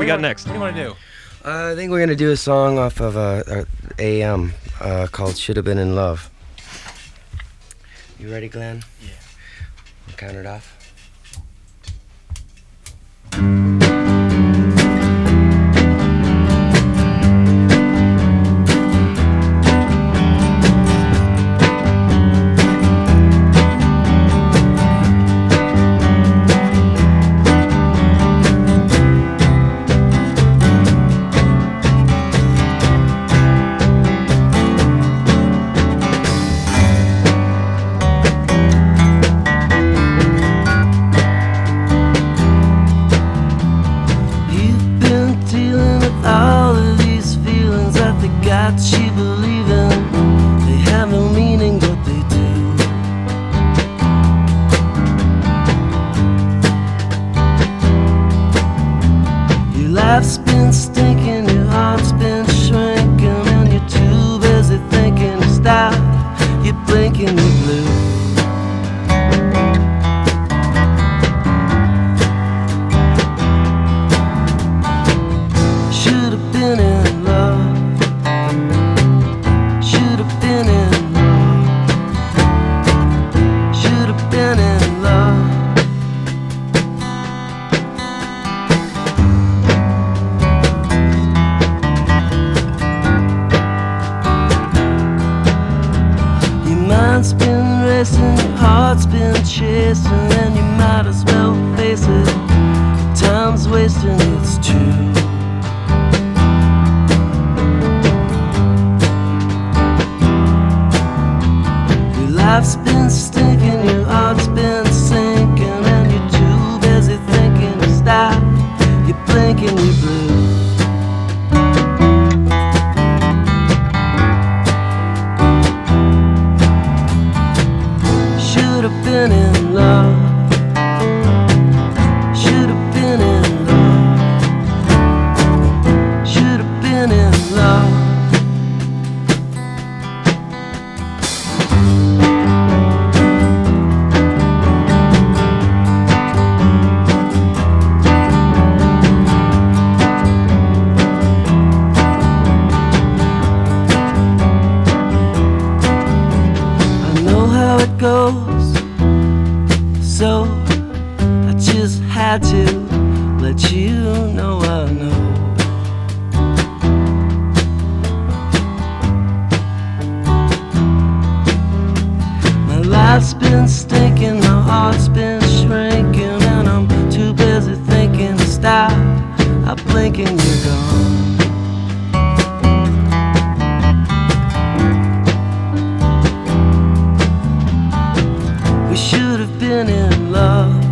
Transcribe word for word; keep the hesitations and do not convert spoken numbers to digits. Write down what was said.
we got wanna, next? What do you want to do? Uh, I think we're gonna do a song off of uh, uh, A M uh, called "Should Have Been in Love." You ready, Glenn? Yeah. I'll count it off. She believe in, they have no meaning, but they do. Your life's been stinking, your heart's been shrinking, and you're too busy thinking to stop. You're blinking, you're blue. Should have been in love. Mind's been racing, your heart's been chasing, and you might as well face it. Time's wasting, it's true. Your life's been stinking, your heart's been sinking, and you're too busy thinking to stop. You're blinking, you're blue. Should have been in love. Should have been in love. Should have been in love. I know how it goes, so I just had to let you know I know. My life's been stinking, my heart's been shrinking, and I'm too busy thinking to stop. I blink and you're gone. We should have been in love.